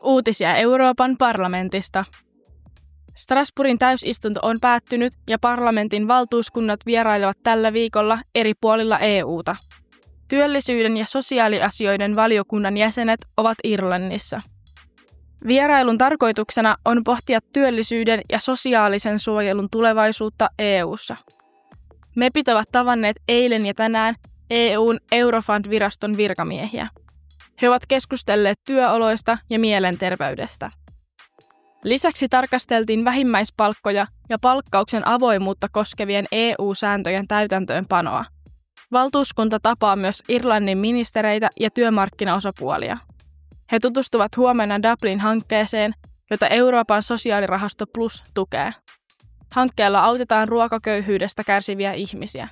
Uutisia Euroopan parlamentista. Strasbourgin täysistunto on päättynyt ja parlamentin valtuuskunnat vierailevat tällä viikolla eri puolilla EU:ta. Työllisyyden ja sosiaaliasioiden valiokunnan jäsenet ovat Irlannissa. Vierailun tarkoituksena on pohtia työllisyyden ja sosiaalisen suojelun tulevaisuutta EU:ssa. MEPit ovat tavanneet eilen ja tänään EU:n Eurofund-viraston virkamiehiä. He ovat keskustelleet työoloista ja mielenterveydestä. Lisäksi tarkasteltiin vähimmäispalkkoja ja palkkauksen avoimuutta koskevien EU-sääntöjen täytäntöönpanoa. Valtuuskunta tapaa myös Irlannin ministereitä ja työmarkkinaosapuolia. He tutustuvat huomenna Dublin-hankkeeseen, jota Euroopan sosiaalirahasto Plus tukee. Hankkeella autetaan ruokaköyhyydestä kärsiviä ihmisiä.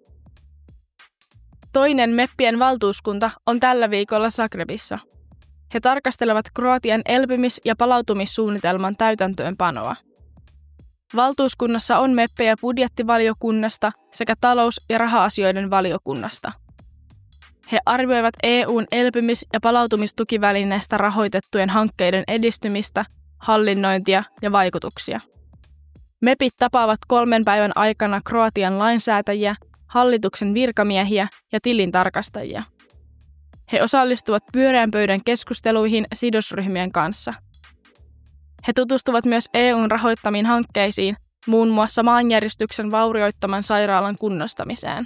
Toinen MEPien valtuuskunta on tällä viikolla Zagrebissa. He tarkastelevat Kroatian elpymis- ja palautumissuunnitelman täytäntöönpanoa. Valtuuskunnassa on MEPejä budjettivaliokunnasta sekä talous- ja raha-asioiden valiokunnasta. He arvioivat EU:n elpymis- ja palautumistukivälineestä rahoitettujen hankkeiden edistymistä, hallinnointia ja vaikutuksia. MEPit tapaavat 3 päivän aikana Kroatian lainsäätäjiä, hallituksen virkamiehiä ja tilintarkastajia. He osallistuvat pyöreän pöydän keskusteluihin sidosryhmien kanssa. He tutustuvat myös EU:n rahoittamiin hankkeisiin, muun muassa maanjäristyksen vaurioittaman sairaalan kunnostamiseen.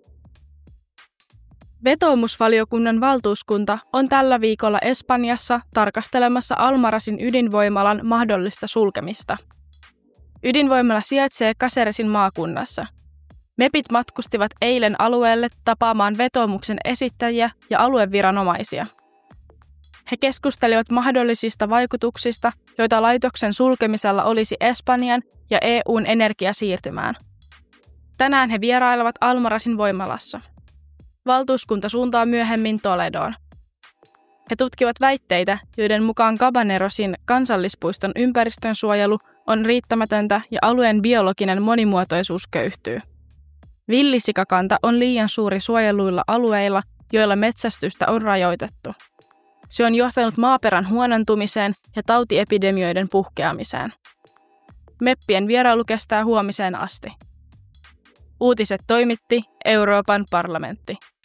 Vetoomusvaliokunnan valtuuskunta on tällä viikolla Espanjassa tarkastelemassa Almarasin ydinvoimalan mahdollista sulkemista. Ydinvoimala sijaitsee Caceresin maakunnassa. MEPit matkustivat eilen alueelle tapaamaan vetoomuksen esittäjiä ja alueviranomaisia. He keskustelivat mahdollisista vaikutuksista, joita laitoksen sulkemisella olisi Espanjan ja EU:n energiasiirtymään. Tänään he vierailevat Almarasin voimalassa. Valtuuskunta suuntaa myöhemmin Toledoon. He tutkivat väitteitä, joiden mukaan Cabanerosin kansallispuiston ympäristönsuojelu on riittämätöntä ja alueen biologinen monimuotoisuus köyhtyy. Villisikakanta on liian suuri suojeluilla alueilla, joilla metsästystä on rajoitettu. Se on johtanut maaperän huonontumiseen ja tautiepidemioiden puhkeamiseen. MEPien vierailu kestää huomiseen asti. Uutiset toimitti Euroopan parlamentti.